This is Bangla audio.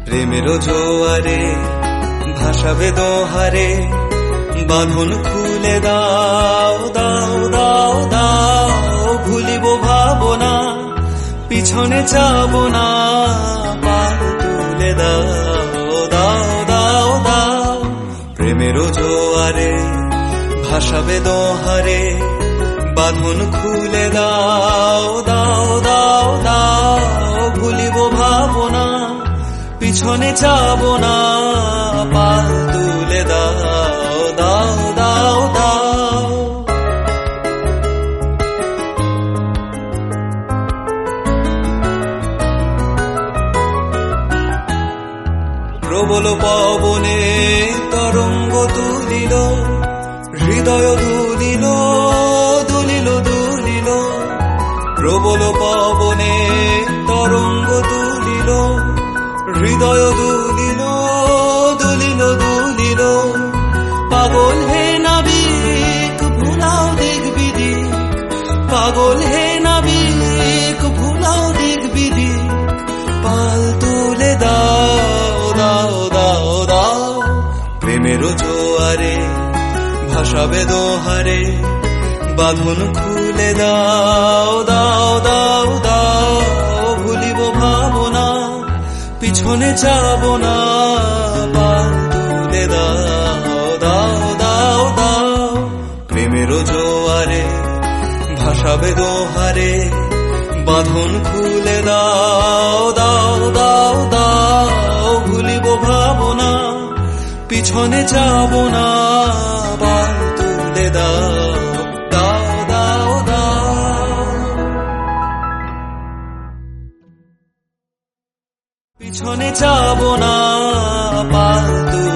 প্রেমের জোয়ারে ভাসাবে দোহারে, বাঁধন খুলে দাও দাও দাও দাও। ভুলিব ভাবনা, পিছনে যাব না, পাল তুলে দাও দাও দাও দাও। প্রেমের জোয়ারে ভাসাবে দোহারে, বাঁধন খুলে দাও দাও দাও দাও। ভুলিব ভাবনা, পিছনে যাব না, পাল তুলে দাও দাও দাও দাও। প্রবল পবনে তরঙ্গ তুলিল, হৃদয় দুলিল দুলিল দুলিল। প্রবল পবনে তরঙ্গ তুলিল, হৃদয় দুলিল দুলিল দুলিল। পাগল হে নাবিক ভুলাও দিক বিদিক, পাগল হে নাবিক ভুলাও দিক বিদিক। পাল তুলে দাও দাও দাও দাও। প্রেমের জোয়ারে ভাসাবে দোহারে, বাঁধন খুলে দাও দাও দাও দাও। ভুলিব ভাবনা, পিছনে যাব না, পাল তুলে দাও দাও দাও দাও। প্রেমের জোয়ারে ভাসাবে দোহারে, বাঁধন খুলে দাও দাও দাও দাও। ভুলিব ভাবনা, পিছনে যাব না, পাল তুলে দাও দাও দাও দাও। পিছনে যাব না, পাল তুলে